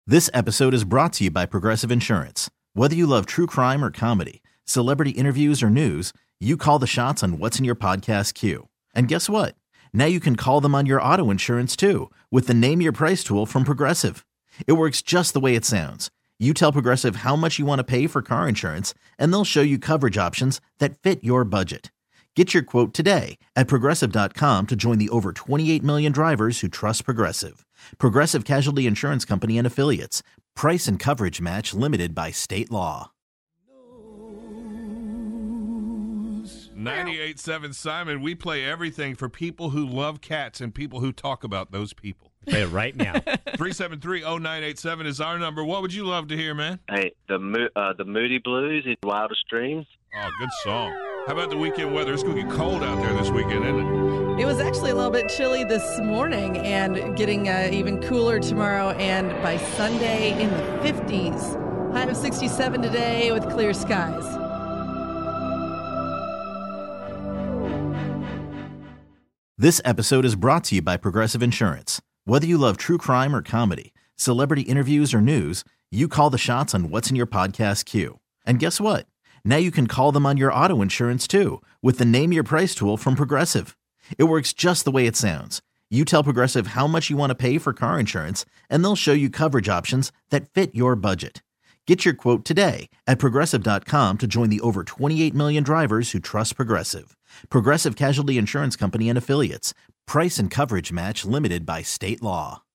This episode is brought to you by Progressive Insurance. Whether you love true crime or comedy, celebrity interviews or news, you call the shots on what's in your podcast queue. And guess what? Now you can call them on your auto insurance too with the Name Your Price tool from Progressive. It works just the way it sounds. You tell Progressive how much you want to pay for car insurance, and they'll show you coverage options that fit your budget. Get your quote today at Progressive.com to join the over 28 million drivers who trust Progressive. Progressive Casualty Insurance Company and Affiliates. Price and coverage match limited by state law. 98.7 Simon, we play everything for people who love cats and people who talk about those people. Play it right now. 373-0987 is our number. What would you love to hear, man? Hey, the Moody Blues in Wildest Dreams. Oh, good song. How about the weekend weather? It's going to get cold out there this weekend, isn't it? It was actually a little bit chilly this morning and getting even cooler tomorrow, and by Sunday in the 50s. High of 67 today with clear skies. This episode is brought to you by Progressive Insurance. Whether you love true crime or comedy, celebrity interviews or news, you call the shots on what's in your podcast queue. And guess what? Now you can call them on your auto insurance too with the Name Your Price tool from Progressive. It works just the way it sounds. You tell Progressive how much you want to pay for car insurance, and they'll show you coverage options that fit your budget. Get your quote today at Progressive.com to join the over 28 million drivers who trust Progressive. Progressive Casualty Insurance Company and Affiliates. Price and coverage match limited by state law.